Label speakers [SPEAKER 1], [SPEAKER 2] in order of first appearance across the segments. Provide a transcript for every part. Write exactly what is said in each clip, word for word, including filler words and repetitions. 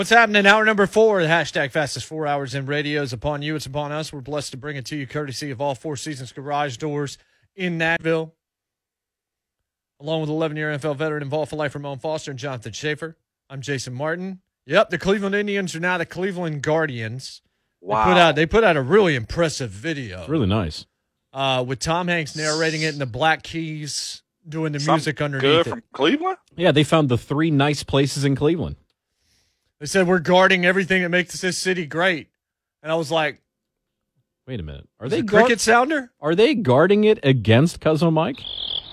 [SPEAKER 1] What's happening? Hour number four, the hashtag fastest four hours in radio is upon you. It's upon us. We're blessed to bring it to you courtesy of all Four Seasons Garage Doors in Nashville. Along with eleven-year N F L veteran involved for life, Ramon Foster and Jonathan Schaefer. I'm Jason Martin. Yep, the Cleveland Indians are now the Cleveland Guardians.
[SPEAKER 2] Wow.
[SPEAKER 1] They put out, they put out a really impressive video.
[SPEAKER 3] It's really nice.
[SPEAKER 1] Uh, with Tom Hanks narrating it and the Black Keys doing the
[SPEAKER 2] Something
[SPEAKER 1] music underneath
[SPEAKER 2] good
[SPEAKER 1] it.
[SPEAKER 2] from Cleveland?
[SPEAKER 3] Yeah, they found the three nice places in Cleveland.
[SPEAKER 1] They said, we're guarding everything that makes this city great. And I was like,
[SPEAKER 3] Wait a minute. Are
[SPEAKER 1] is
[SPEAKER 3] they
[SPEAKER 1] it
[SPEAKER 3] guard-
[SPEAKER 1] cricket sounder?
[SPEAKER 3] Are they guarding it against Cuzzo Mike?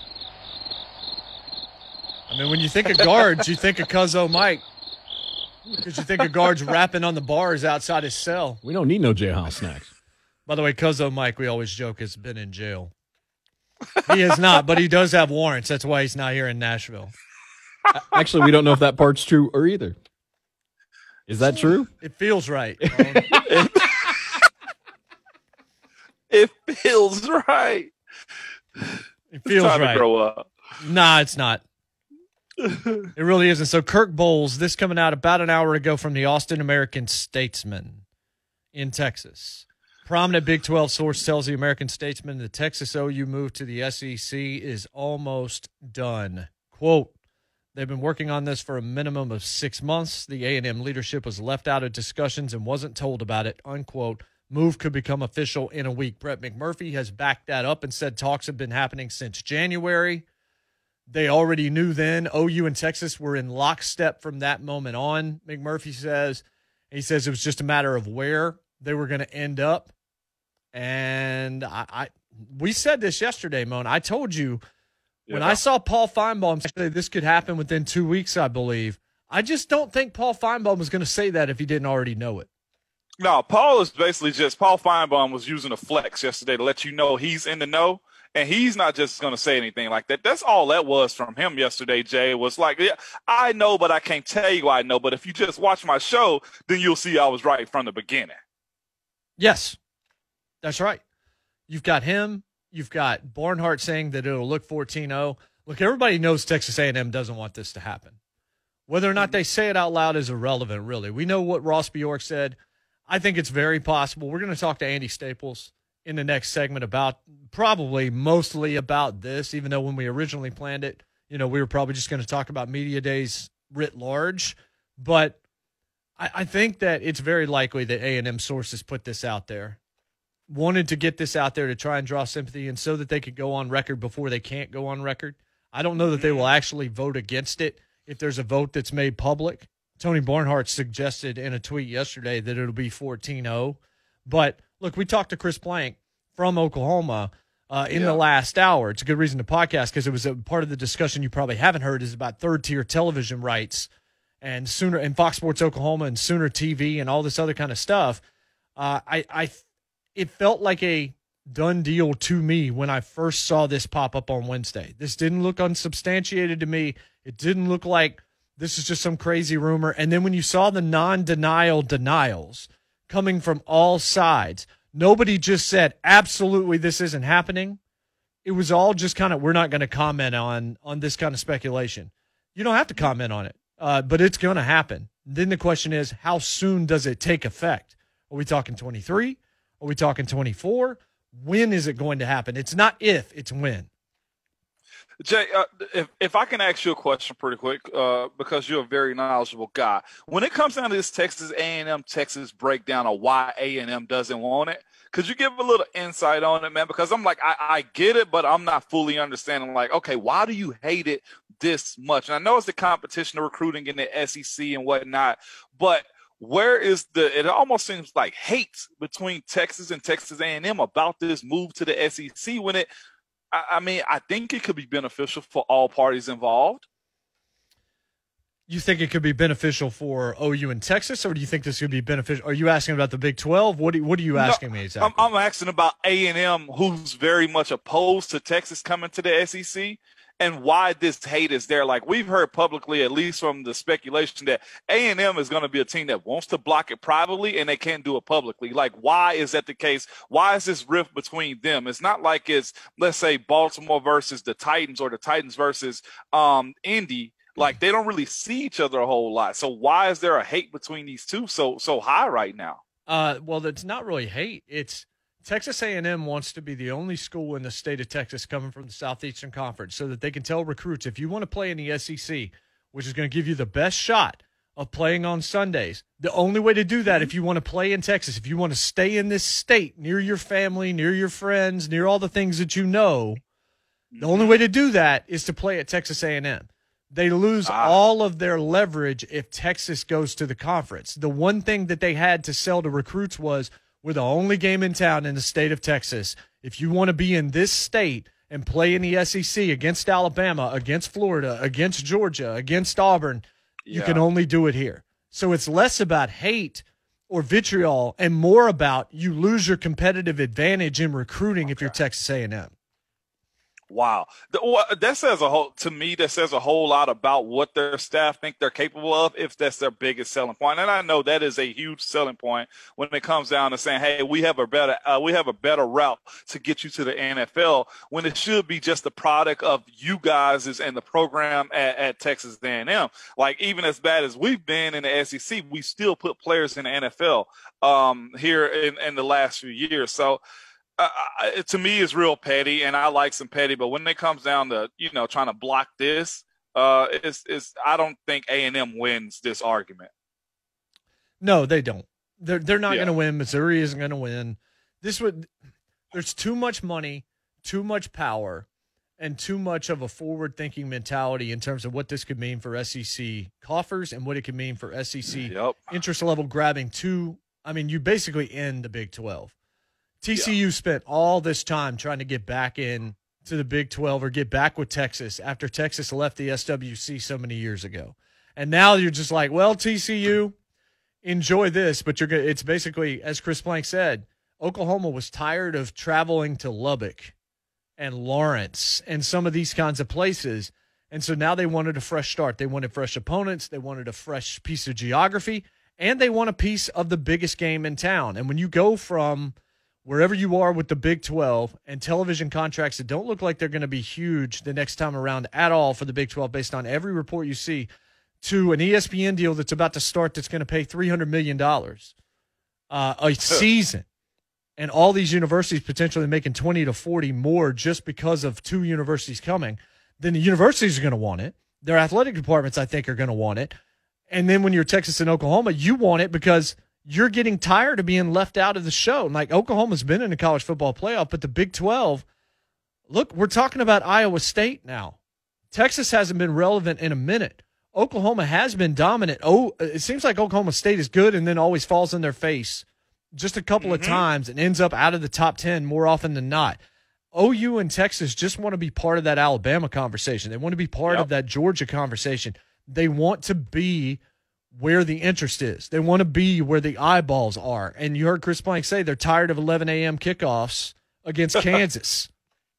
[SPEAKER 1] I mean, when you think of guards, you think of Cuzzo Mike. Because you think of guards rapping on the bars outside his cell.
[SPEAKER 3] We don't need no jailhouse snacks.
[SPEAKER 1] By the way, Cuzzo Mike, we always joke, has been in jail. He has not, but he does have warrants. That's why he's not here in Nashville.
[SPEAKER 3] Actually, we don't know if that part's true or either. Is that true?
[SPEAKER 1] It feels right.
[SPEAKER 2] It feels right.
[SPEAKER 1] It feels
[SPEAKER 2] It's time
[SPEAKER 1] right.
[SPEAKER 2] to grow up.
[SPEAKER 1] Nah, it's not. It really isn't. So Kirk Bowles, this coming out about an hour ago from the Austin American-Statesman in Texas. Prominent Big twelve source tells the American-Statesman the Texas O U move to the S E C is almost done. Quote, they've been working on this for a minimum of six months. The A and M leadership was left out of discussions and wasn't told about it, unquote. Move could become official in a week. Brett McMurphy has backed that up and said talks have been happening since January. They already knew then. O U and Texas were in lockstep from that moment on, McMurphy says. He says it was just a matter of where they were going to end up. And I, I we said this yesterday, Moan. I told you when
[SPEAKER 2] Yeah.
[SPEAKER 1] I saw Paul Feinbaum say this could happen within two weeks, I believe. I just don't think Paul Feinbaum was going to say that if he didn't already know it.
[SPEAKER 2] No, Paul is basically just, Paul Feinbaum was using a flex yesterday to let you know he's in the know. And he's not just going to say anything like that. That's all that was from him yesterday, Jay, was like, yeah, I know, but I can't tell you I know. But if you just watch my show, then you'll see I was right from the beginning.
[SPEAKER 1] Yes, that's right. You've got him. You've got Barnhart saying that it'll look fourteen oh. Look, everybody knows Texas A and M doesn't want this to happen. Whether or not they say it out loud is irrelevant, really. We know what Ross Bjork said. I think it's very possible. We're going to talk to Andy Staples in the next segment about probably mostly about this, even though when we originally planned it, you know, we were probably just going to talk about media days writ large. But I, I think that it's very likely that A and M sources put this out there, wanted to get this out there to try and draw sympathy and so that they could go on record before they can't go on record. I don't know that they will actually vote against it if there's a vote that's made public. Tony Barnhart suggested in a tweet yesterday that it'll be fourteen oh. But look, we talked to Chris Plank from Oklahoma uh, in
[SPEAKER 2] Yeah.
[SPEAKER 1] the last hour. It's a good reason to podcast because it was a part of the discussion you probably haven't heard is about third tier television rights and Sooner and Fox Sports Oklahoma and Sooner T V and all this other kind of stuff. Uh, I, I, it felt like a done deal to me when I first saw this pop up on Wednesday. This didn't look unsubstantiated to me. It didn't look like this is just some crazy rumor. And then when you saw the non-denial denials coming from all sides, nobody just said, absolutely, this isn't happening. It was all just kind of, we're not going to comment on, on this kind of speculation. You don't have to comment on it, uh, but it's going to happen. Then the question is, how soon does it take effect? Are we talking twenty-three? Are we talking twenty-four? When is it going to happen? It's not if, it's when.
[SPEAKER 2] Jay, uh, if if I can ask you a question pretty quick, uh, because you're a very knowledgeable guy. When it comes down to this Texas A and M Texas breakdown of why A and M doesn't want it, could you give a little insight on it, man? Because I'm like, I, I get it, but I'm not fully understanding. Like, okay, why do you hate it this much? And I know it's the competition of recruiting in the S E C and whatnot, but where is the? It almost seems like hate between Texas and Texas A and M about this move to the S E C when it. I mean, I think it could be beneficial for all parties involved.
[SPEAKER 1] You think it could be beneficial for O U in Texas, or do you think this could be beneficial? Are you asking about the Big twelve? What, do, what are you asking
[SPEAKER 2] no,
[SPEAKER 1] me exactly?
[SPEAKER 2] I'm, I'm asking about A and M, who's very much opposed to Texas coming to the S E C, and why this hate is there. Like, we've heard publicly, at least from the speculation, that A and M is going to be a team that wants to block it privately and they can't do it publicly. Like, why is that the case? Why is this rift between them? It's not like it's, let's say, Baltimore versus the Titans or the Titans versus um, Indy, Like they don't really see each other a whole lot. So why is there a hate between these two so so high right now?
[SPEAKER 1] Uh, well, it's not really hate. It's Texas A and M wants to be the only school in the state of Texas coming from the Southeastern Conference so that they can tell recruits, if you want to play in the S E C, which is going to give you the best shot of playing on Sundays, the only way to do that, if you want to play in Texas, if you want to stay in this state near your family, near your friends, near all the things that you know, the only way to do that is to play at Texas A and M. They lose
[SPEAKER 2] ah.
[SPEAKER 1] all of their leverage if Texas goes to the conference. The one thing that they had to sell to recruits was, we're the only game in town in the state of Texas. If you want to be in this state and play in the S E C against Alabama, against Florida, against Georgia, against Auburn, you
[SPEAKER 2] yeah.
[SPEAKER 1] can only do it here. So it's less about hate or vitriol and more about you lose your competitive advantage in recruiting okay. if you're Texas A and M.
[SPEAKER 2] Wow. The, that says a whole, to me, that says a whole lot about what their staff think they're capable of, if that's their biggest selling point. And I know that is a huge selling point when it comes down to saying, hey, we have a better, uh, we have a better route to get you to the N F L, when it should be just the product of you guys and the program at, at Texas A and M. Like, even as bad as we've been in the S E C, we still put players in the N F L um, here in, in the last few years. So, Uh, to me, it's real petty, and I like some petty. But when it comes down to, you know, trying to block this, uh, it's, it's I don't think A and M wins this argument.
[SPEAKER 1] No, they don't. They're they're not
[SPEAKER 2] Yeah.
[SPEAKER 1] going to win. Missouri isn't going to win. This would. There's too much money, too much power, and too much of a forward-thinking mentality in terms of what this could mean for S E C coffers and what it could mean for S E C
[SPEAKER 2] yep.
[SPEAKER 1] interest level grabbing. To, I mean, you basically end the Big twelve. T C U yeah. spent all this time trying to get back in to the Big twelve or get back with Texas after Texas left the S W C so many years ago. And now you're just like, well, T C U, enjoy this, but you're gonna, it's basically, as Chris Plank said, Oklahoma was tired of traveling to Lubbock and Lawrence and some of these kinds of places. And so now they wanted a fresh start. They wanted fresh opponents. They wanted a fresh piece of geography, and they want a piece of the biggest game in town. And when you go from wherever you are with the Big twelve and television contracts that don't look like they're going to be huge the next time around at all for the Big twelve based on every report you see, to an E S P N deal that's about to start that's going to pay three hundred million dollars uh, a season, and all these universities potentially making twenty to forty more just because of two universities coming, then the universities are going to want it. Their athletic departments, I think, are going to want it. And then when you're Texas and Oklahoma, you want it because you're getting tired of being left out of the show. Like, Oklahoma's been in the college football playoff, but the Big twelve, look, we're talking about Iowa State now. Texas hasn't been relevant in a minute. Oklahoma has been dominant. Oh, it seems like Oklahoma State is good and then always falls in their face just a couple mm-hmm. of times and ends up out of the top ten more often than not. O U and Texas just want to be part of that Alabama conversation. They want to be part yep. of that Georgia conversation. They want to be where the interest is. They want to be where the eyeballs are. And you heard Chris Plank say they're tired of eleven a.m. kickoffs against Kansas.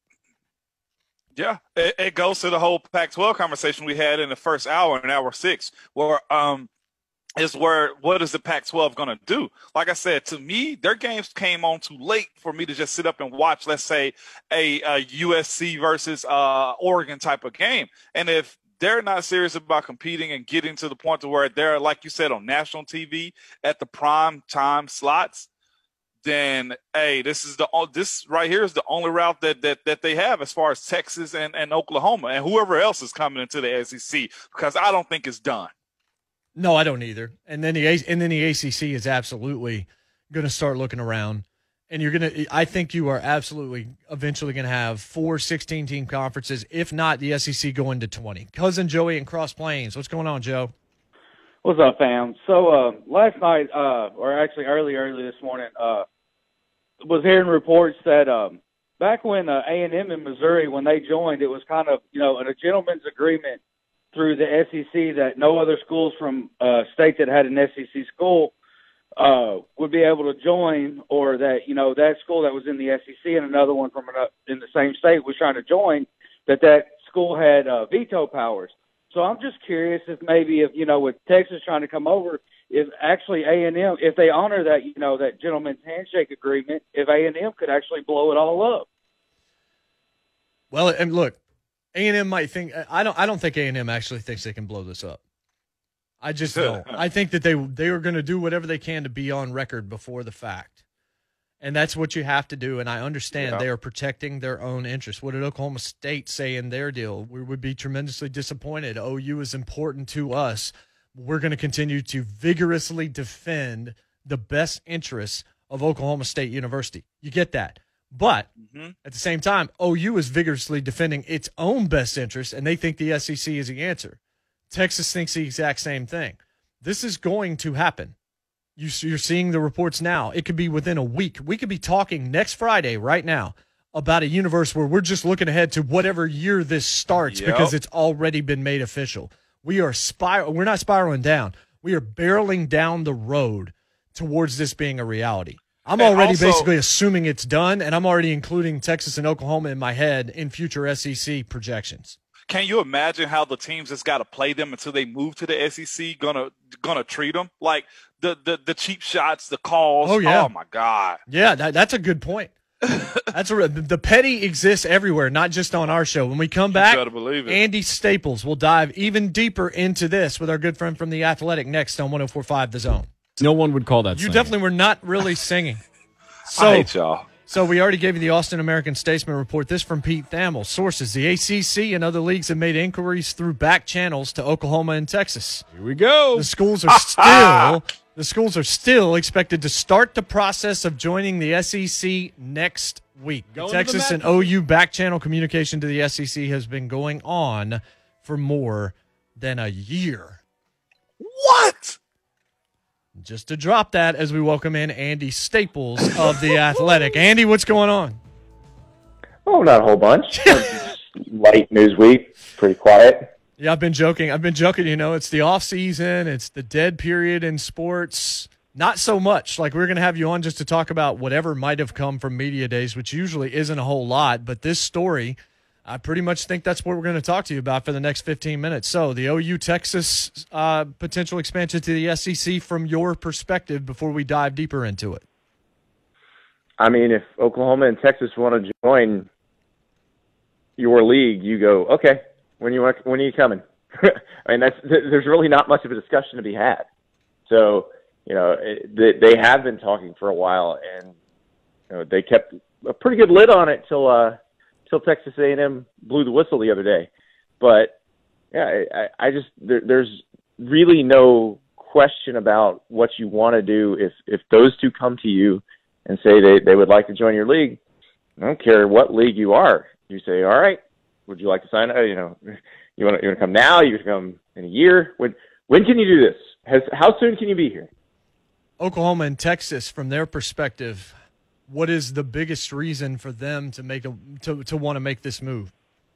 [SPEAKER 2] Yeah, it, it goes to the whole Pac twelve conversation we had in the first hour, in hour six, where um, is where what is the Pac twelve going to do? Like I said, to me, their games came on too late for me to just sit up and watch, let's say, a, a U S C versus uh, Oregon type of game. And if they're not serious about competing and getting to the point to where they're, like you said, on national T V at the prime time slots, then, hey, this is the this right here is the only route that that, that they have as far as Texas and, and Oklahoma and whoever else is coming into the S E C, because I don't think it's done.
[SPEAKER 1] No, I don't either. And then the and then the A C C is absolutely going to start looking around. And you're going to – I think you are absolutely eventually going to have four sixteen-team conferences, if not the S E C going to twenty. Cousin Joey in Cross Plains. What's going on, Joe?
[SPEAKER 4] What's up, fam? So uh, last night, uh, or actually early, early this morning, uh, was hearing reports that um, back when uh, A and M in Missouri, when they joined, it was kind of, you know, a gentleman's agreement through the S E C that no other schools from uh, states that had an S E C school uh, would be able to join, or that, you know, that school that was in the S E C and another one from another, in the same state was trying to join, that that school had uh, veto powers. So I'm just curious if maybe, if, you know, with Texas trying to come over, if actually A and M, if they honor that, you know, that gentleman's handshake agreement, if A and M could actually blow it all up.
[SPEAKER 1] Well, and look, A and M might think I don't I don't think A and M actually thinks they can blow this up. I just don't. I think that they they are going to do whatever they can to be on record before the fact. And that's what you have to do, and I understand yeah. they are protecting their own interests. What did Oklahoma State say in their deal? We would be tremendously disappointed. O U is important to us. We're going to continue to vigorously defend the best interests of Oklahoma State University. You get that. But mm-hmm. at the same time, O U is vigorously defending its own best interests, and they think the S E C is the answer. Texas thinks the exact same thing. This is going to happen. You, you're seeing the reports now. It could be within a week. We could be talking next Friday right now about a universe where we're just looking ahead to whatever year this starts yep. because it's already been made official. We are spir- We're not spiraling down. We are barreling down the road towards this being a reality. I'm and already also, basically assuming it's done, and I'm already including Texas and Oklahoma in my head in future S E C projections.
[SPEAKER 2] Can you imagine how the teams that's got to play them until they move to the S E C gonna gonna treat them? Like the the, the cheap shots, the calls.
[SPEAKER 1] Oh, yeah.
[SPEAKER 2] Oh, my God.
[SPEAKER 1] Yeah, that, that's a good point. That's a, the petty exists everywhere, not just on our show. When we come back, Andy Staples will dive even deeper into this with our good friend from The Athletic next on one oh four point five The Zone.
[SPEAKER 3] No one would call that
[SPEAKER 1] You
[SPEAKER 3] singing.
[SPEAKER 1] Definitely were not really singing. So,
[SPEAKER 2] I hate y'all.
[SPEAKER 1] So we already gave you the Austin American-Statesman report. This from Pete Thamel. Sources, the A C C and other leagues have made inquiries through back channels to Oklahoma and Texas.
[SPEAKER 3] Here we go.
[SPEAKER 1] The schools are still the schools are still expected to start the process of joining the S E C next week. Texas and O U back channel communication to the S E C has been going on for more than a year.
[SPEAKER 2] What?
[SPEAKER 1] Just to drop that as we welcome in Andy Staples of The Athletic. Andy, what's going on?
[SPEAKER 5] Oh, not a whole bunch. Light news week, pretty quiet.
[SPEAKER 1] Yeah, I've been joking. I've been joking, you know, it's the off season, it's the dead period in sports. Not so much. Like, we're going to have you on just to talk about whatever might have come from media days, which usually isn't a whole lot. But this story, I pretty much think that's what we're going to talk to you about for the next fifteen minutes. So, the O U Texas uh, potential expansion to the S E C from your perspective before we dive deeper into it.
[SPEAKER 5] I mean, if Oklahoma and Texas want to join your league, you go, okay, when you when are you coming? I mean, that's there's really not much of a discussion to be had. So, you know, it, they have been talking for a while, and you know, they kept a pretty good lid on it till uh, till Texas A and M blew the whistle the other day. But yeah, I, I just there, there's really no question about what you want to do if if those two come to you and say they, they would like to join your league. I don't care what league you are. You say, all right, would you like to sign up? You know, you want to, you want to come now? You want to come in a year? When when can you do this? Has, how soon can you be here?
[SPEAKER 1] Oklahoma and Texas, from their perspective, what is the biggest reason for them to make a to, to want to make this move?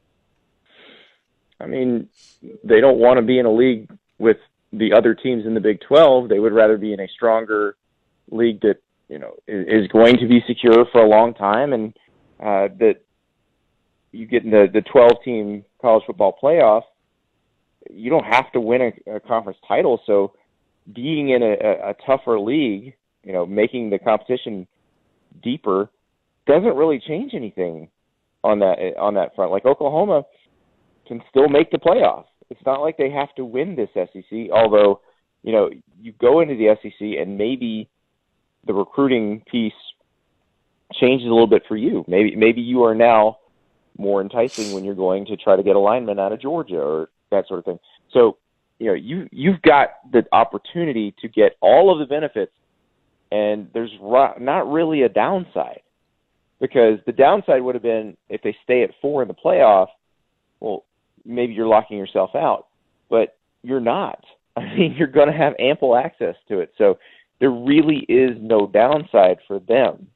[SPEAKER 5] I mean, they don't want to be in a league with the other teams in the Big twelve. They would rather be in a stronger league that, you know, is going to be secure for a long time, and uh, that you get in the, the twelve-team college football playoff, you don't have to win a, a conference title. So being in a, a, a tougher league, you know, making the competition deeper doesn't really change anything on that on that front. Like, Oklahoma can still make the playoff. It's not like they have to win this S E C, although, you know, you go into the S E C and maybe the recruiting piece changes a little bit for you. Maybe maybe you are now more enticing when you're going to try to get a lineman out of Georgia or that sort of thing. So, you know, you, you've got the opportunity to get all of the benefits, and there's not really a downside, because the downside would have been if they stay at four in the playoff, well, maybe you're locking yourself out, but you're not. I mean, you're going to have ample access to it. So there really is no downside for them.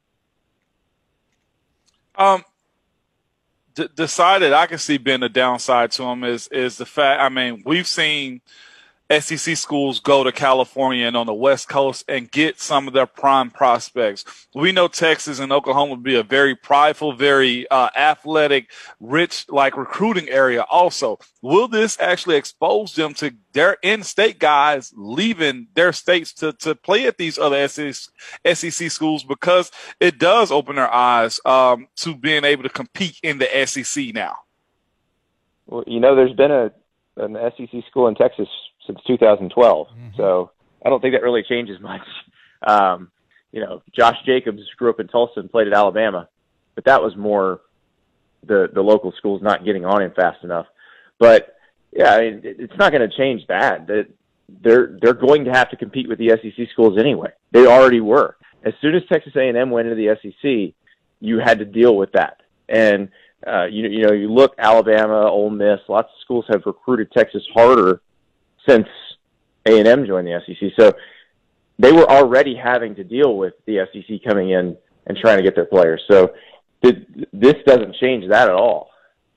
[SPEAKER 2] Um, d- decided I can see being a downside to them is is the fact. I mean, we've seen S E C schools go to California and on the West Coast and get some of their prime prospects. We know Texas and Oklahoma would be a very prideful, very uh, athletic, rich, like recruiting area also. Will this actually expose them to their in-state guys leaving their states to, to play at these other S E C schools, because it does open their eyes um, to being able to compete in the S E C now?
[SPEAKER 5] Well, you know, there's been a an S E C school in Texas since two thousand twelve, mm-hmm. so I don't think that really changes much. Um, you know, Josh Jacobs grew up in Tulsa and played at Alabama, but that was more the the local schools not getting on him fast enough. But yeah, I mean, it's not going to change that. That they're they're going to have to compete with the S E C schools anyway. They already were. As soon as Texas A and M went into the S E C, you had to deal with that. And uh, you you know, you look Alabama, Ole Miss, lots of schools have recruited Texas harder since A and M joined the S E C. So they were already having to deal with the S E C coming in and trying to get their players. So th- this doesn't change that at all.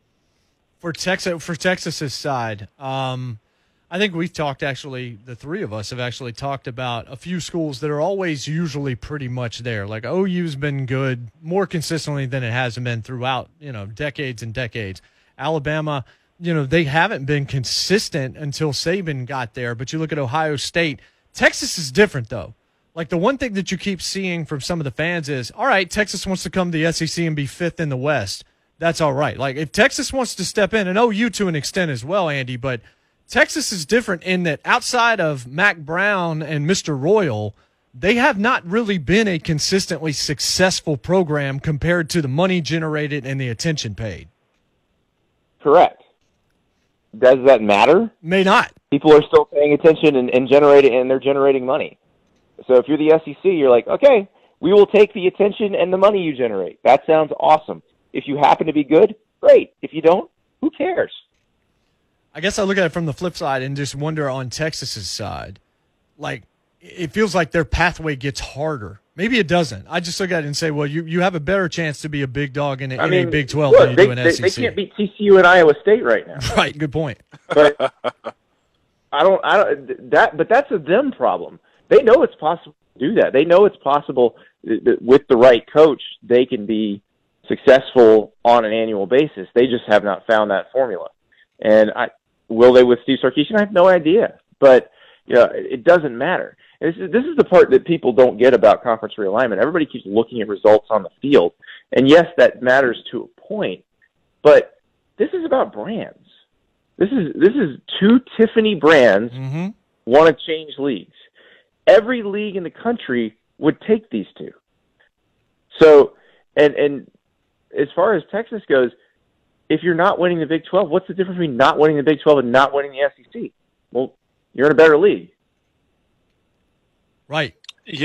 [SPEAKER 1] For Texas, for Texas's side, um, I think we've talked actually, the three of us have actually talked about a few schools that are always usually pretty much there. Like O U's been good more consistently than it has been throughout, you know, decades and decades. Alabama, you know, they haven't been consistent until Saban got there. But you look at Ohio State. Texas is different, though. Like, the one thing that you keep seeing from some of the fans is, all right, Texas wants to come to the S E C and be fifth in the West. That's all right. Like, if Texas wants to step in, and O U to an extent as well, Andy, but Texas is different in that outside of Mac Brown and Mister Royal, they have not really been a consistently successful program compared to the money generated and the attention paid.
[SPEAKER 5] Correct. Does that matter?
[SPEAKER 1] May not.
[SPEAKER 5] People are still paying attention and, and generating, and they're generating money. So if you're the S E C, you're like, okay, we will take the attention and the money you generate. That sounds awesome. If you happen to be good, great. If you don't, who cares?
[SPEAKER 1] I guess I look at it from the flip side and just wonder on Texas's side, like, it feels like their pathway gets harder. Maybe it doesn't. I just look at it and say, well, you, you have a better chance to be a big dog in a,
[SPEAKER 5] I mean,
[SPEAKER 1] in a Big twelve
[SPEAKER 5] look,
[SPEAKER 1] than you
[SPEAKER 5] they,
[SPEAKER 1] do in
[SPEAKER 5] they,
[SPEAKER 1] S E C.
[SPEAKER 5] They can't beat T C U and Iowa State right now.
[SPEAKER 1] Right, good point.
[SPEAKER 5] But I don't, I don't, that, but that's a them problem. They know it's possible to do that. They know it's possible that with the right coach, they can be successful on an annual basis. They just have not found that formula. And I, will they with Steve Sarkisian? I have no idea. But you know, it, it doesn't matter. And this is, this is the part that people don't get about conference realignment. Everybody keeps looking at results on the field. And yes, that matters to a point. But this is about brands. This is this is two Tiffany brands
[SPEAKER 1] mm-hmm.
[SPEAKER 5] want to change leagues. Every league in the country would take these two. So, and and as far as Texas goes, if you're not winning the Big twelve, what's the difference between not winning the Big twelve and not winning the S E C? Well, you're in a better league.
[SPEAKER 1] Right.
[SPEAKER 2] Yeah.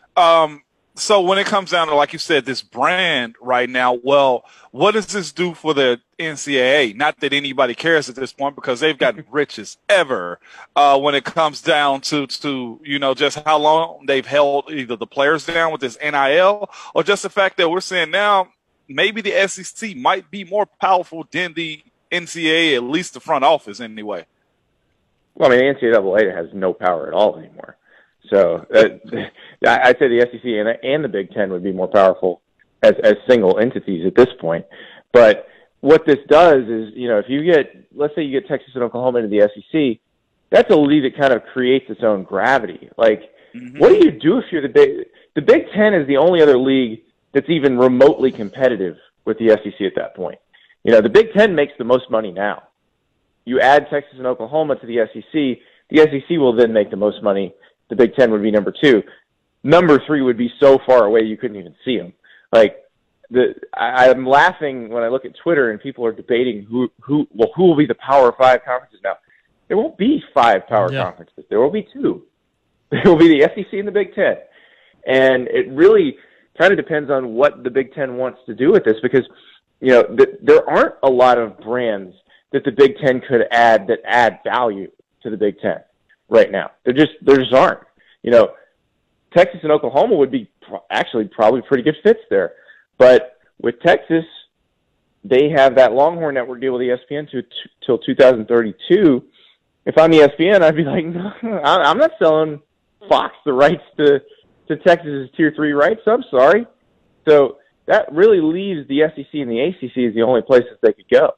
[SPEAKER 2] Um, so when it comes down to, like you said, this brand right now, well, what does this do for the N C double A? Not that anybody cares at this point because they've gotten rich as ever uh, when it comes down to, to, you know, just how long they've held either the players down with this N I L or just the fact that we're saying now maybe the S E C might be more powerful than the N C double A, at least the front office anyway.
[SPEAKER 5] Well, I mean, the N C double A has no power at all anymore. So uh, I'd say the S E C and, and the Big Ten would be more powerful as, as single entities at this point. But what this does is, you know, if you get, let's say you get Texas and Oklahoma into the S E C, that's a league that kind of creates its own gravity. Like, mm-hmm. what do you do if you're the Big, the Big Ten is the only other league that's even remotely competitive with the S E C at that point. You know, the Big Ten makes the most money now. You add Texas and Oklahoma to the S E C, the S E C will then make the most money. The Big Ten would be number two. Number three would be so far away you couldn't even see them. Like, the I, I'm laughing when I look at Twitter and people are debating who who well who will be the Power Five conferences now. There won't be five power yeah. conferences. There will be two. There will be the S E C and the Big Ten, and it really kind of depends on what the Big Ten wants to do with this because you know th- there aren't a lot of brands that the Big Ten could add that add value to the Big Ten right now. There just there just aren't. You know, Texas and Oklahoma would be pro- actually probably pretty good fits there. But with Texas, they have that Longhorn Network deal with E S P N to, t- till two thousand thirty-two. If I'm E S P N, I'd be like, no, I'm not selling Fox the rights to, to Texas's Tier three rights. I'm sorry. So that really leaves the S E C and the A C C as the only places they could go.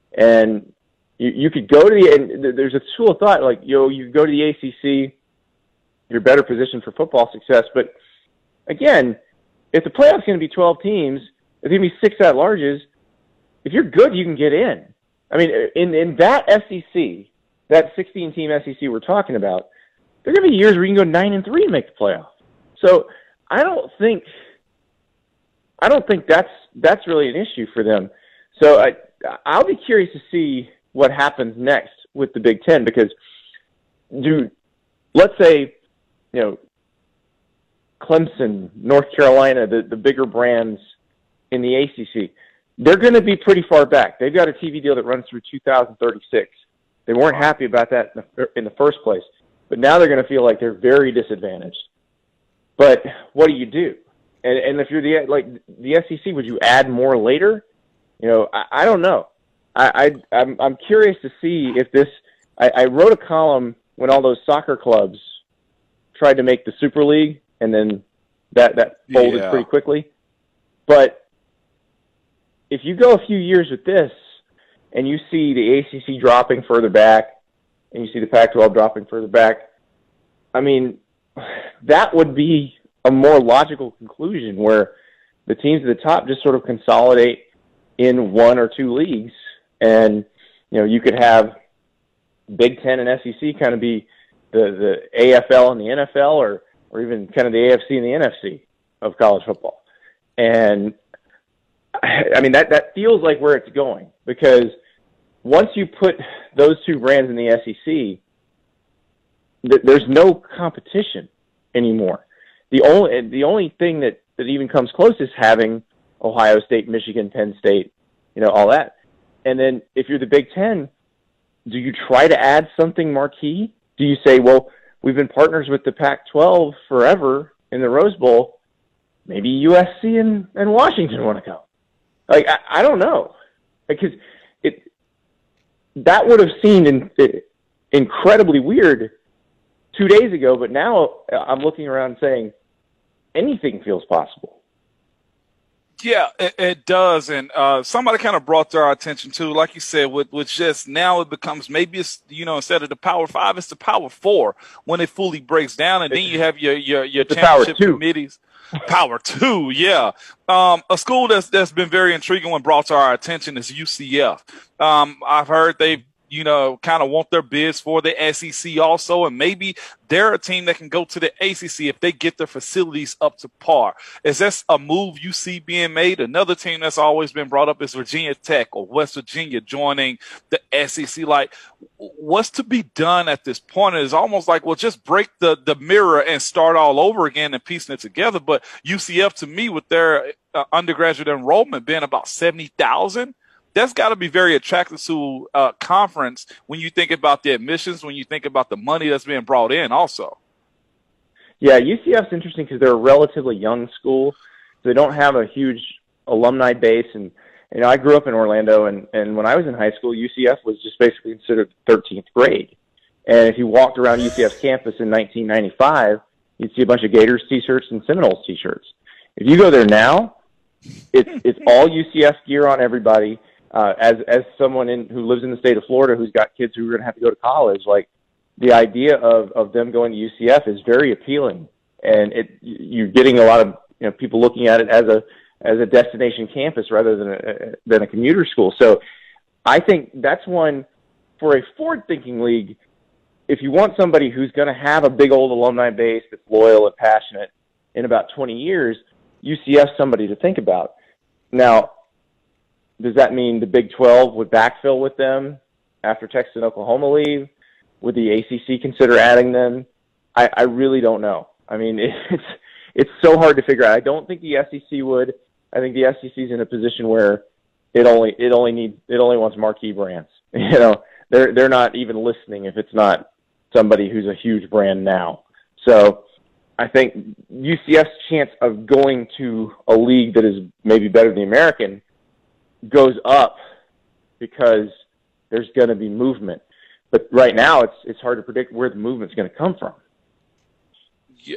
[SPEAKER 5] And you, you could go to the, and there's a school of thought, like, you know, you go to the A C C, you're better positioned for football success. But again, if the playoff's going to be twelve teams, it's going to be six at-larges. If you're good, you can get in. I mean, in, in that S E C, that sixteen-team S E C we're talking about, there are going to be years where you can go nine and three and make the playoff. So I don't think I don't think that's that's really an issue for them. So I I'll be curious to see what happens next with the Big Ten, because do let's say, you know, Clemson, North Carolina, the, the bigger brands in the A C C, they're going to be pretty far back. They've got a T V deal that runs through two thousand thirty-six. They weren't happy about that in the, in the first place, but now they're going to feel like they're very disadvantaged. But what do you do? And, and if you're the like the S E C, would you add more later? You know, I, I don't know. I, I I'm I'm curious to see if this. I, I wrote a column when all those soccer clubs tried to make the Super League, and then that that folded
[SPEAKER 2] Yeah.
[SPEAKER 5] pretty quickly. But if you go a few years with this, and you see the A C C dropping further back, and you see the Pac twelve dropping further back, I mean, that would be a more logical conclusion where the teams at the top just sort of consolidate in one or two leagues, and you know you could have Big Ten and S E C kind of be the the A F L and the N F L, or or even kind of the A F C and the N F C of college football. And I mean that that feels like where it's going, because once you put those two brands in the S E C, th- there's no competition anymore. The only the only thing that, that even comes close is having Ohio State, Michigan, Penn State, you know, all that. And then if you're the Big Ten, do you try to add something marquee? Do you say, well, we've been partners with the Pac twelve forever in the Rose Bowl. Maybe U S C and, and Washington want to go. Like, I, I don't know. Because it that would have seemed in, it, incredibly weird two days ago, but now I'm looking around saying anything feels possible.
[SPEAKER 2] Yeah, it, it does, and uh, somebody kind of brought to our attention too. Like you said, with with just now it becomes maybe it's you know instead of the Power Five, it's the Power Four when it fully breaks down, and then you have your your your
[SPEAKER 5] It's the Power
[SPEAKER 2] championship
[SPEAKER 5] Two.
[SPEAKER 2] committees. Power Two, yeah. Um, a school that's that's been very intriguing when brought to our attention is U C F. Um, I've heard they you know kind of want their bids for the S E C also, and maybe they're a team that can go to the A C C if they get their facilities up to par. Is this a move you see being made? Another team that's always been brought up is Virginia Tech or West Virginia joining the S E C. Like, what's to be done at this point? It's almost like, well, just break the, the mirror and start all over again and piecing it together. But U C F, to me, with their uh, undergraduate enrollment being about seventy thousand, that's got to be very attractive to a uh, conference when you think about the admissions, when you think about the money that's being brought in also.
[SPEAKER 5] Yeah, U C F's interesting because they're a relatively young school. So they don't have a huge alumni base. And, you know, I grew up in Orlando, and, and when I was in high school, U C F was just basically considered thirteenth grade. And if you walked around U C F's campus in nineteen ninety-five, you'd see a bunch of Gators T-shirts and Seminoles T-shirts. If you go there now, it's it's all U C F gear on everybody. Uh, as as someone in, who lives in the state of Florida who's got kids who are going to have to go to college, like the idea of, of them going to U C F is very appealing, and it you're getting a lot of you know people looking at it as a as a destination campus rather than a than a commuter school. So I think that's one for a forward-thinking league. If you want somebody who's going to have a big old alumni base that's loyal and passionate in about twenty years, U C F's somebody to think about. Now, does that mean the Big twelve would backfill with them after Texas and Oklahoma leave? Would the A C C consider adding them? I, I really don't know. I mean, it's it's so hard to figure out. I don't think the S E C would. I think the S E C is in a position where it only it only needs it only wants marquee brands. You know, they're they're not even listening if it's not somebody who's a huge brand now. So I think U C F's chance of going to a league that is maybe better than the American goes up because there's going to be movement. But right now, it's it's hard to predict where the movement's going to come from.
[SPEAKER 2] Yeah.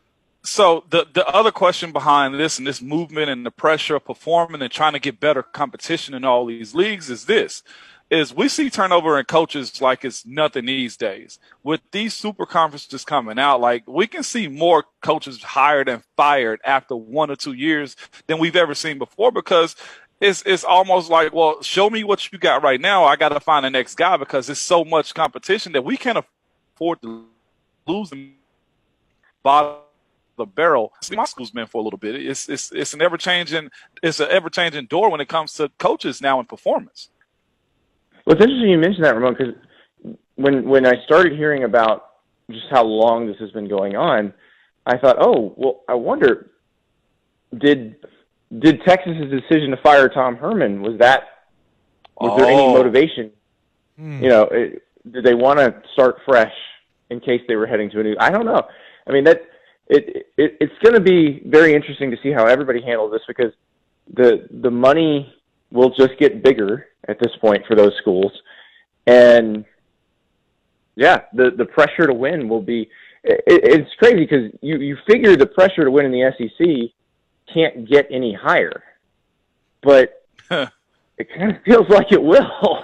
[SPEAKER 2] So the the other question behind this and this movement and the pressure of performing and trying to get better competition in all these leagues is this. Is we see turnover in coaches like it's nothing these days. With these super conferences coming out, like we can see more coaches hired and fired after one or two years than we've ever seen before, because it's it's almost like, well, show me what you got right now. I got to find the next guy because there's so much competition that we can't afford to lose the bottom of the barrel. See, my school's been for a little bit. It's it's it's an ever changing it's an ever changing door when it comes to coaches now and performance.
[SPEAKER 5] Well, it's interesting you mentioned that, Ramon, because when when I started hearing about just how long this has been going on, I thought, oh, well, I wonder, did did Texas's decision to fire Tom Herman, was that was
[SPEAKER 2] oh.
[SPEAKER 5] there any motivation?
[SPEAKER 1] Hmm.
[SPEAKER 5] You know, it, did they want to start fresh in case they were heading to a new? I don't know. I mean, that it, it it's going to be very interesting to see how everybody handles this, because the the money will just get bigger at this point for those schools, and yeah, the the pressure to win will be. It, it's crazy because you you figure the pressure to win in the S E C can't get any higher, but it kind of feels like it will.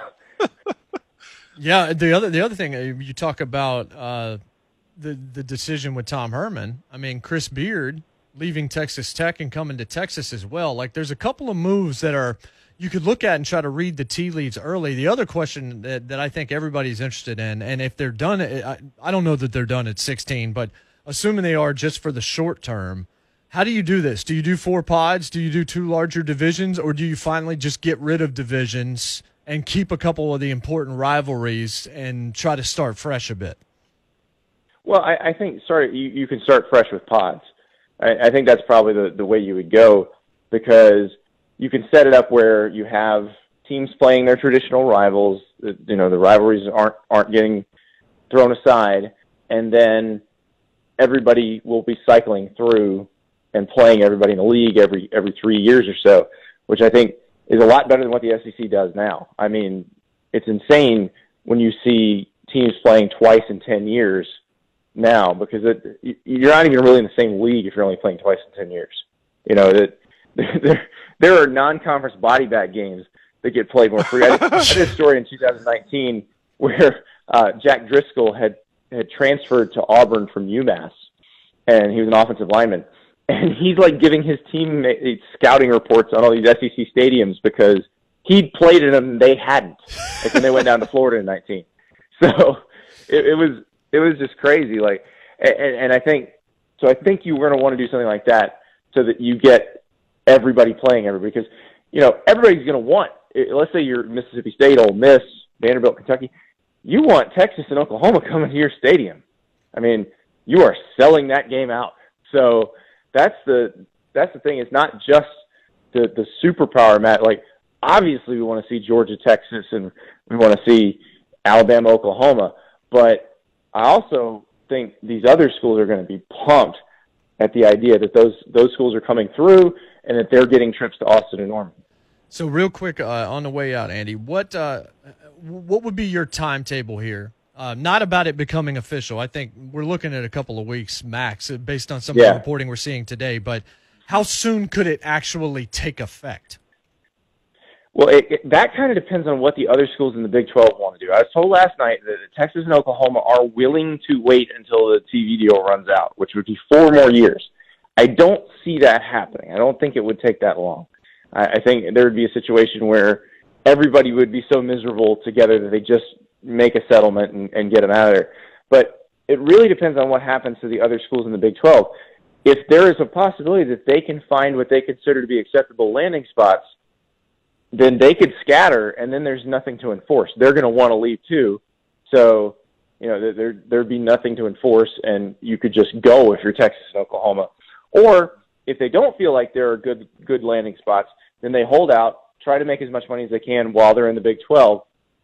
[SPEAKER 1] Yeah, the other the other thing you talk about uh, the the decision with Tom Herman. I mean, Chris Beard leaving Texas Tech and coming to Texas as well. Like, there's a couple of moves that are you could look at and try to read the tea leaves early. The other question that, that I think everybody's interested in, and if they're done, I, I don't know that they're done at sixteen, but assuming they are just for the short term, how do you do this? Do you do four pods? Do you do two larger divisions? Or do you finally just get rid of divisions and keep a couple of the important rivalries and try to start fresh a bit?
[SPEAKER 5] Well, I, I think sorry, you, you can start fresh with pods. I, I think that's probably the, the way you would go, because you can set it up where you have teams playing their traditional rivals. You know, the rivalries aren't aren't getting thrown aside, and then everybody will be cycling through and playing everybody in the league every every three years or so, which I think is a lot better than what the S E C does now. I mean, it's insane when you see teams playing twice in ten years now, because it, you're not even really in the same league if you're only playing twice in ten years. You know, that there there are non-conference body bag games that get played more free. I, I did a story in two thousand nineteen where uh, Jack Driscoll had had transferred to Auburn from UMass, and he was an offensive lineman. And he's like giving his teammates scouting reports on all these S E C stadiums because he'd played in them and they hadn't. Like when they went down to Florida in nineteen. So it, it was it was just crazy. Like, and, and I think so. I think you were going to want to do something like that so that you get everybody playing everybody, because you know everybody's going to want. Let's say you're Mississippi State, Ole Miss, Vanderbilt, Kentucky. You want Texas and Oklahoma coming to your stadium. I mean, you are selling that game out. So that's the that's the thing. It's not just the the superpower match. Like, obviously we want to see Georgia, Texas, and we want to see Alabama, Oklahoma. But I also think these other schools are going to be pumped at the idea that those those schools are coming through and that they're getting trips to Austin and Norman.
[SPEAKER 1] So real quick uh, on the way out, Andy, what uh, what would be your timetable here? Uh, not about it becoming official. I think we're looking at a couple of weeks max based on some
[SPEAKER 5] yeah.
[SPEAKER 1] of the reporting we're seeing today. But how soon could it actually take effect?
[SPEAKER 5] Well, it, it, that kind of depends on what the other schools in the Big twelve want to do. I was told last night that Texas and Oklahoma are willing to wait until the T V deal runs out, which would be four more years. I don't see that happening. I don't think it would take that long. I, I think there would be a situation where everybody would be so miserable together that they just make a settlement and, and get them out of there. But it really depends on what happens to the other schools in the Big twelve. If there is a possibility that they can find what they consider to be acceptable landing spots, then they could scatter, and then there's nothing to enforce. They're going to want to leave too. So, you know, there there'd be nothing to enforce, and you could just go if you're Texas and Oklahoma. Or if they don't feel like there are good good landing spots, then they hold out, try to make as much money as they can while they're in the Big twelve,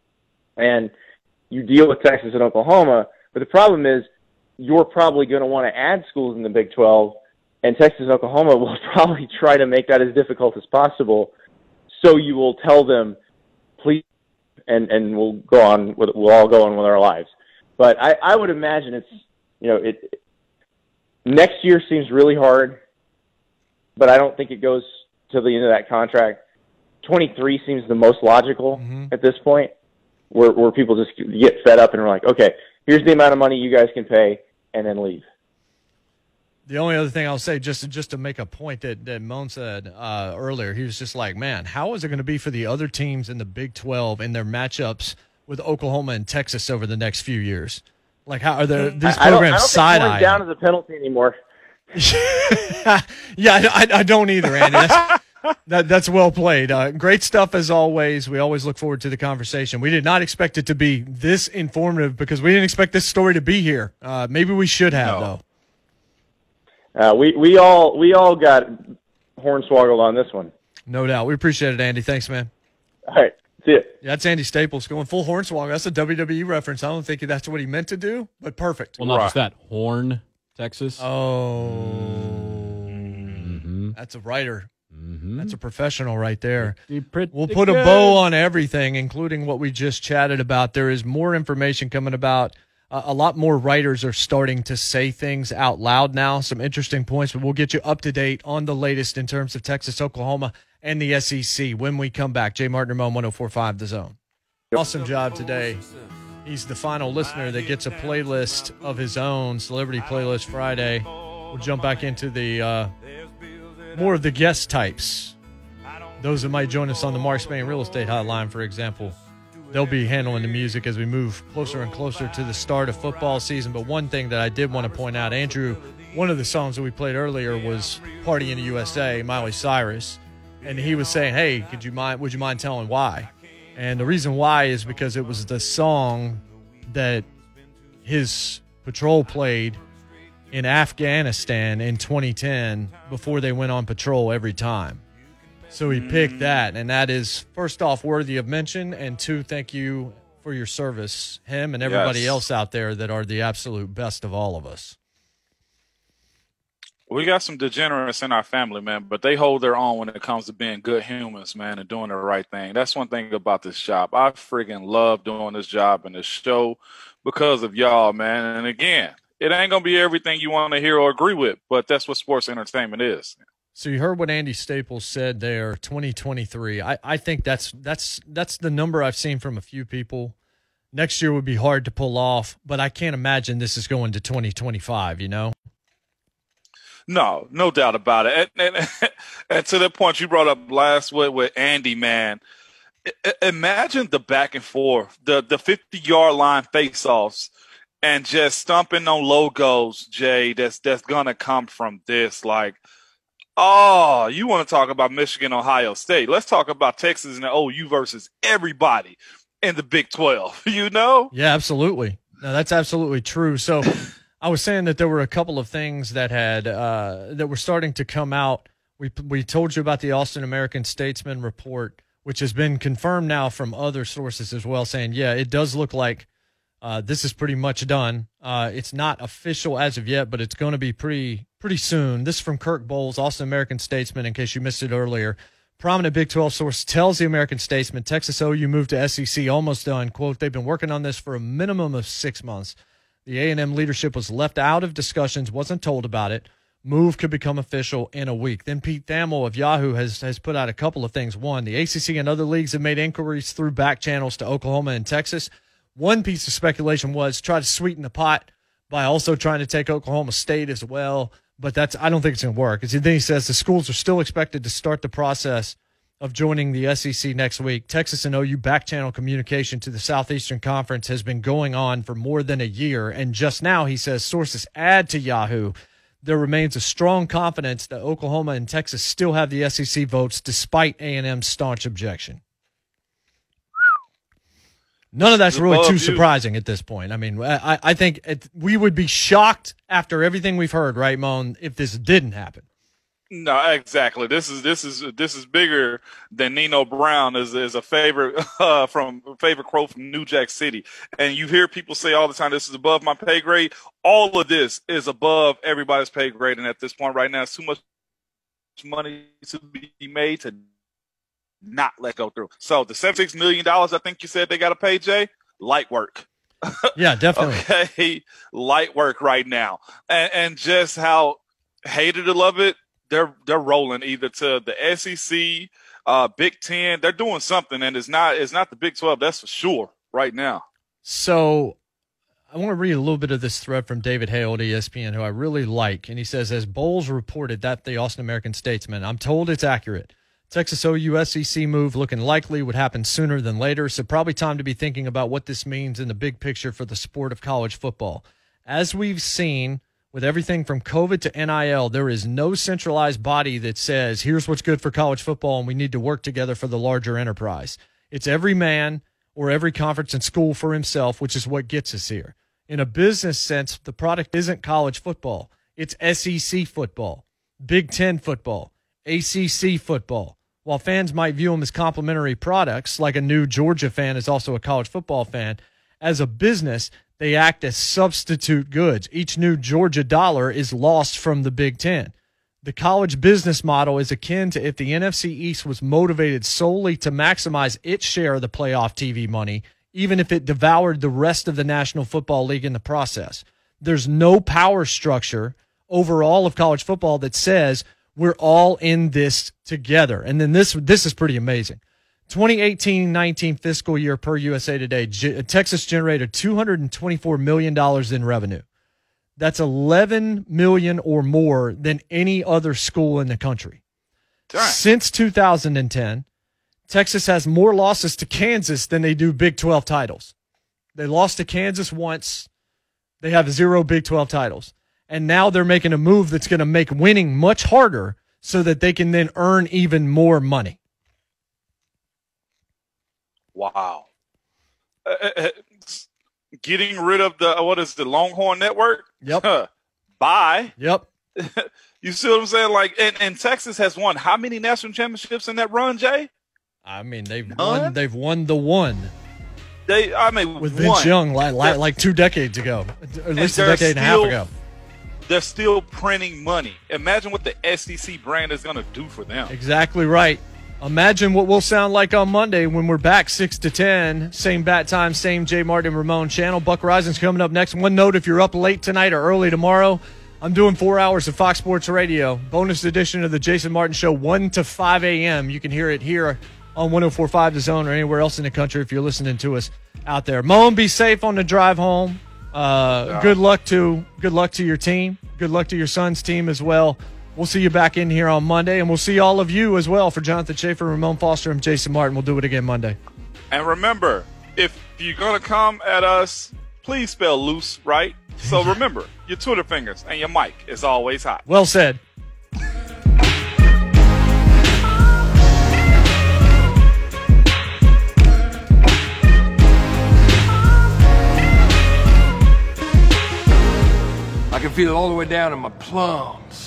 [SPEAKER 5] and you deal with Texas and Oklahoma. But the problem is you're probably going to want to add schools in the Big twelve, and Texas and Oklahoma will probably try to make that as difficult as possible. So you will tell them, please, and, and we'll go on with, we'll all go on with our lives. But I, I would imagine it's, you know, it, next year seems really hard, but I don't think it goes to the end of that contract. twenty-three seems the most logical mm-hmm. at this point, where, where people just get fed up and are like, okay, here's the amount of money you guys can pay, and then leave.
[SPEAKER 1] The only other thing I'll say, just to, just to make a point that, that Moan said uh, earlier, he was just like, man, how is it going to be for the other teams in the Big twelve in their matchups with Oklahoma and Texas over the next few years? Like, how are there, these
[SPEAKER 5] I,
[SPEAKER 1] programs side
[SPEAKER 5] I don't, I don't think
[SPEAKER 1] eye?
[SPEAKER 5] down is a penalty anymore.
[SPEAKER 1] yeah, I, I don't either, Andy. That's, that, that's well played. Uh, great stuff as always. We always look forward to the conversation. We did not expect it to be this informative because we didn't expect this story to be here. Uh, maybe we should have,
[SPEAKER 2] No.
[SPEAKER 1] though.
[SPEAKER 5] Uh, we we all we all got hornswoggled on this one.
[SPEAKER 1] No doubt. We appreciate it, Andy. Thanks, man.
[SPEAKER 5] All right, see it.
[SPEAKER 1] Yeah, that's Andy Staples going full hornswoggle. That's a W W E reference. I don't think that's what he meant to do, but perfect.
[SPEAKER 3] Well, not
[SPEAKER 2] Right.
[SPEAKER 3] just that. Horn, Texas.
[SPEAKER 1] Oh,
[SPEAKER 3] Mm-hmm.
[SPEAKER 1] that's a writer.
[SPEAKER 3] Mm-hmm.
[SPEAKER 1] That's a professional right there.
[SPEAKER 3] Pretty
[SPEAKER 1] We'll put a
[SPEAKER 3] good.
[SPEAKER 1] bow on everything, including what we just chatted about. There is more information coming about. Uh, a lot more writers are starting to say things out loud now. Some interesting points, but we'll get you up to date on the latest in terms of Texas, Oklahoma, and the S E C when we come back. Jay Martin, Ramon, one oh four point five The Zone. Awesome job today. He's the final listener that gets a playlist of his own, Celebrity Playlist Friday. We'll jump back into the uh, more of the guest types. Those that might join us on the Mark Spain Real Estate Hotline, for example. They'll be handling the music as we move closer and closer to the start of football season. But one thing that I did want to point out, Andrew, one of the songs that we played earlier was Party in the U S A, Miley Cyrus. And he was saying, hey, could you mind, would you mind telling why? And the reason why is because it was the song that his patrol played in Afghanistan in twenty ten before they went on patrol every time. So he picked that, and that is, first off, worthy of mention, and two, thank you for your service, him and everybody
[SPEAKER 2] Yes.
[SPEAKER 1] else out there that are the absolute best of all of us.
[SPEAKER 2] We got some degenerates in our family, man, but they hold their own when it comes to being good humans, man, and doing the right thing. That's one thing about this job. I friggin' love doing this job and this show because of y'all, man. And again, it ain't going to be everything you want to hear or agree with, but that's what sports entertainment is.
[SPEAKER 1] So you heard what Andy Staples said there, twenty twenty-three. I, I think that's that's that's the number I've seen from a few people. Next year would be hard to pull off, but I can't imagine this is going to twenty twenty-five, you know?
[SPEAKER 2] No, no doubt about it. And, and, and to the point you brought up last with, with Andy, man, I, imagine the back and forth, the the fifty-yard line face-offs, and just stomping on logos, Jay, that's that's going to come from this. Like, oh, you want to talk about Michigan, Ohio State. Let's talk about Texas and the O U versus everybody in the Big twelve, you know?
[SPEAKER 1] Yeah, absolutely. No, that's absolutely true. So I was saying that there were a couple of things that had uh, that were starting to come out. We we told you about the Austin American Statesman report, which has been confirmed now from other sources as well, saying, yeah, it does look like uh, this is pretty much done. Uh, it's not official as of yet, but it's going to be pretty pretty soon. This is from Kirk Bowles, Austin American Statesman, in case you missed it earlier. Prominent Big twelve source tells the American Statesman, Texas O U moved to S E C almost done. Quote, they've been working on this for a minimum of six months. The A and M leadership was left out of discussions, wasn't told about it. Move could become official in a week. Then Pete Thamel of Yahoo has, has put out a couple of things. One, the A C C and other leagues have made inquiries through back channels to Oklahoma and Texas. One piece of speculation was try to sweeten the pot by also trying to take Oklahoma State as well. But that's I don't think it's going to work. Then he says the schools are still expected to start the process of joining the S E C next week. Texas and O U back channel communication to the Southeastern Conference has been going on for more than a year. And just now, he says, sources add to Yahoo, there remains a strong confidence that Oklahoma and Texas still have the S E C votes despite A and M's staunch objection. None of that's really too surprising at this point. I mean, I, I think it, we would be shocked after everything we've heard, right, Moan, if this didn't happen.
[SPEAKER 2] No, exactly. This is this is this is bigger than Nino Brown is is a favorite uh, from favorite quote from New Jack City. And you hear people say all the time, "This is above my pay grade." All of this is above everybody's pay grade, and at this point right now, it's too much money to be made to not let go through. So the seventy-six million dollars, I think you said they got to pay, Jay, light work.
[SPEAKER 1] Yeah, definitely.
[SPEAKER 2] Okay, light work right now, and, and just how hated to love it. They're they're rolling either to the S E C, uh, Big Ten. They're doing something, and it's not it's not the Big twelve. That's for sure right now.
[SPEAKER 1] So I want to read a little bit of this thread from David Hale at E S P N, who I really like. And he says, as Bowles reported, that the Austin American Statesman, I'm told it's accurate. Texas O U S E C move looking likely would happen sooner than later, so probably time to be thinking about what this means in the big picture for the sport of college football. As we've seen with everything from COVID to N I L, there is no centralized body that says, here's what's good for college football and we need to work together for the larger enterprise. It's every man or every conference and school for himself, which is what gets us here. In a business sense, the product isn't college football. It's S E C football, Big Ten football, A C C football. While fans might view them as complementary products, like a new Georgia fan is also a college football fan, as a business, they act as substitute goods. Each new Georgia dollar is lost from the Big Ten. The college business model is akin to if the N F C East was motivated solely to maximize its share of the playoff T V money, even if it devoured the rest of the National Football League in the process. There's no power structure over all of college football that says we're all in this together. And then this this is pretty amazing. twenty eighteen nineteen fiscal year per U S A Today, G- Texas generated two hundred twenty-four million dollars in revenue. That's eleven million dollars or more than any other school in the country.
[SPEAKER 2] Right.
[SPEAKER 1] Since two thousand ten, Texas has more losses to Kansas than they do Big twelve titles. They lost to Kansas once. They have zero Big twelve titles. And now they're making a move that's going to make winning much harder so that they can then earn even more money.
[SPEAKER 2] Wow. Uh, uh, getting rid of the, what is the Longhorn Network?
[SPEAKER 1] Yep.
[SPEAKER 2] Bye.
[SPEAKER 1] Yep.
[SPEAKER 2] You see what I'm saying? Like, and, and Texas has won how many national championships in that run, Jay?
[SPEAKER 1] I mean, they've
[SPEAKER 2] None?
[SPEAKER 1] won. They've won the one
[SPEAKER 2] They, I mean,
[SPEAKER 1] with Vince
[SPEAKER 2] one.
[SPEAKER 1] Young like, like like two decades ago, at least a
[SPEAKER 2] they're
[SPEAKER 1] decade and a half
[SPEAKER 2] still-
[SPEAKER 1] ago.
[SPEAKER 2] They're still printing money. Imagine what the S E C brand is going to do for them.
[SPEAKER 1] Exactly right. Imagine what we'll sound like on Monday when we're back six to ten. Same bat time, same Jay Martin Ramon channel. Buck Rising's coming up next. One note, if you're up late tonight or early tomorrow, I'm doing four hours of Fox Sports Radio. Bonus edition of the Jason Martin Show, one to five a.m. You can hear it here on one oh four point five The Zone or anywhere else in the country if you're listening to us out there. Moan, be safe on the drive home. Uh,
[SPEAKER 2] Yeah.
[SPEAKER 1] Good luck to good luck to your team. Good luck to your son's team as well. We'll see you back in here on Monday, and we'll see all of you as well. For Jonathan Schaefer, Ramon Foster, and Jason Martin, we'll do it again Monday.
[SPEAKER 2] And remember, if you're going to come at us, please spell loose, right? So remember, your Twitter fingers and your mic is always hot.
[SPEAKER 1] Well said.
[SPEAKER 6] I can feel it all the way down in my plums.